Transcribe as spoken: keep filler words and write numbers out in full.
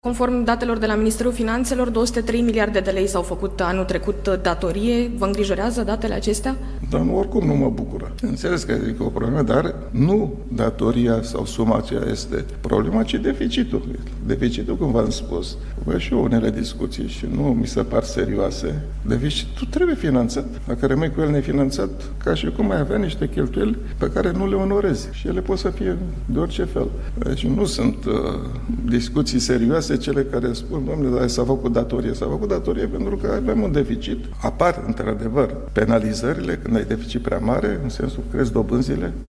Conform datelor de la Ministerul Finanțelor, două sute trei miliarde de lei s-au făcut anul trecut datorie. Vă îngrijorează datele acestea? Dar nu, oricum nu mă bucură. Înțeles că e o problemă, dar nu datoria sau suma aceea este problema, ci deficitul. Deficitul, cum v-am spus, văd și eu unele discuții și nu mi se par serioase. Deficitul trebuie finanțat. Dacă rămâi cu el nefinanțat, ca și cum ai avea niște cheltuieli pe care nu le onorezi. Și ele pot să fie de orice fel. Deci nu sunt uh, discuții serioase cele care spun, domnule, dar s-a făcut datorie. S-a făcut datorie pentru că avem un deficit. Apar, într-adevăr, penalizările când ai deficit prea mare, în sensul că crezi dobânzile.